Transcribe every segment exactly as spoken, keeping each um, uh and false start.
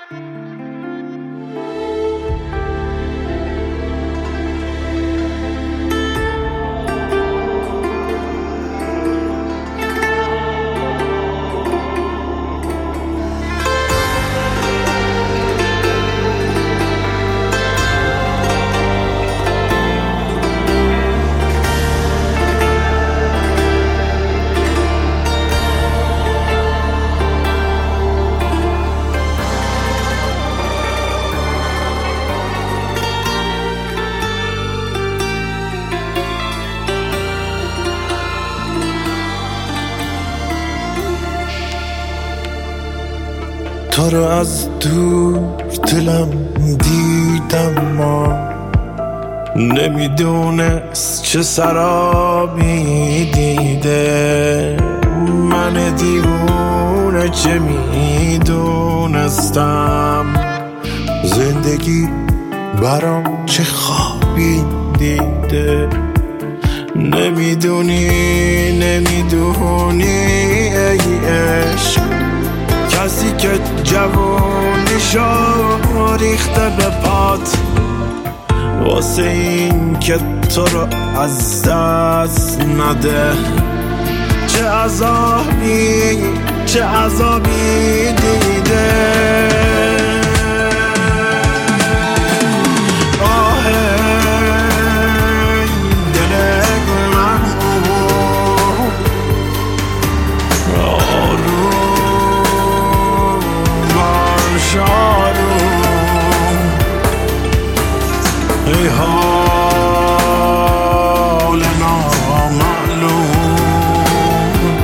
تو رو از دور دلم دیدم، ما نمیدونست چه سرابی دیده. من دیوونه چه میدونستم زندگی برام چه خوابی دیده. نمیدونی نمیدونی ای عشق، کسی که جوونیشو ریخته به پات واسه این که تو رو از دست نده. چه عذابی چه عذابی دیده. ای حال نامعلوم،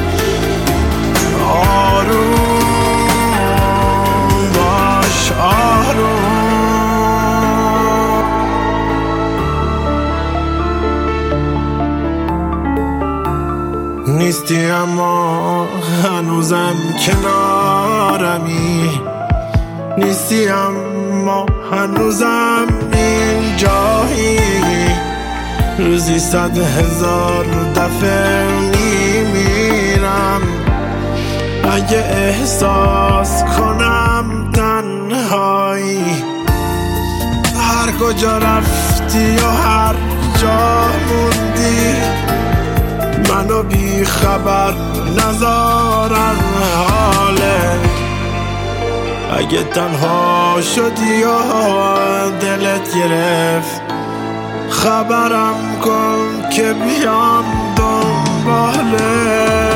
آروم باش آروم. نیستی اما هنوزم کنارمی، نیستی اما هنوزم اینجایی. روزی صد هزار دفعه میمیرم اگه احساس کنم تنهایی. هر کجا رفتی و هر جا موندی منو بی خبر نذارن حاله. اگه تنها شدی و دلت گرفت خبرم کن که بیام دنباله.